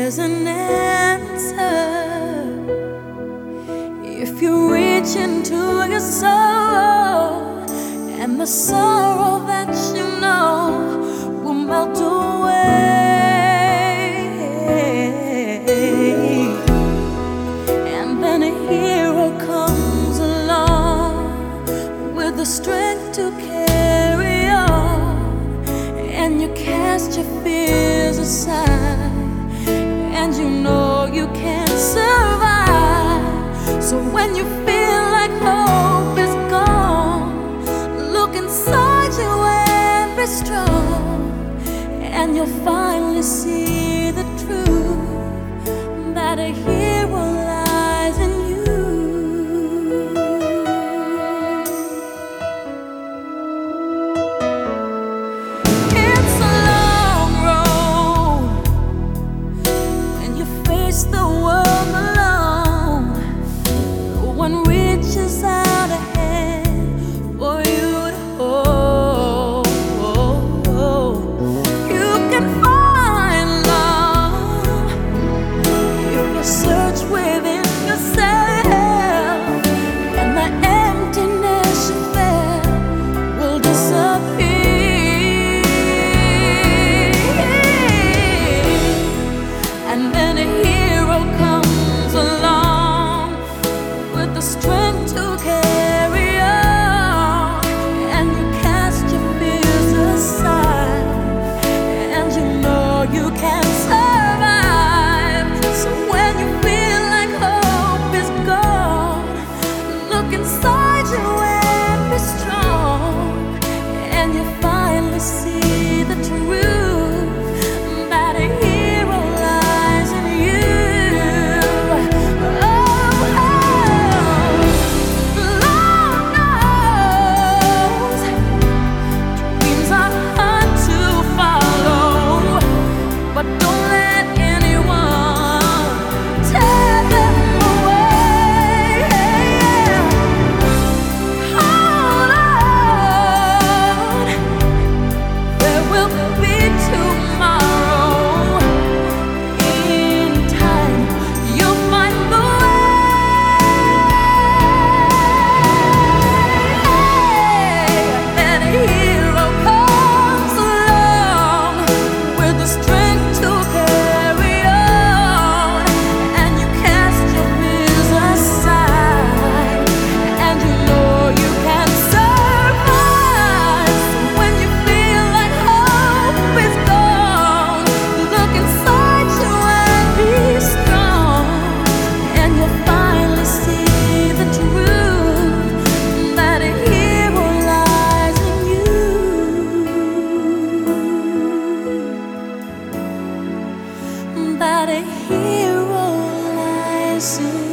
there's an answer if you reach into your soul, and the sorrow that you know will melt away. And then a hero comes along with the strength to carry on, and you cast your fears aside, and you know you can survive. So when you feel like hope is gone, look inside you and be strong, and you'll finally see the truth that a hero lies in you. It's a long road when you face the world alone. No one reaches out a hand for you to hold. You can find love if you search within yourself, and the emptiness you felt will disappear. And then a hero comes along with the strength to carry on, and you cast your fears aside, and you know you can survive. So when you feel like hope is gone, look inside you and be strong, and you finally see the truth that a hero lies in you. Lord knows dreams are hard to follow, but don't let anyone tear them away. Hold on, there will be tomorrow. In time, you'll find the way. And a hero comes along with the strength to carry on, and you cast your fears aside, and you know you can survive. So when you feel like hope is gone, look inside you and be strong, and you'll finally see the truth that a hero lies in you. That a hero lies in you.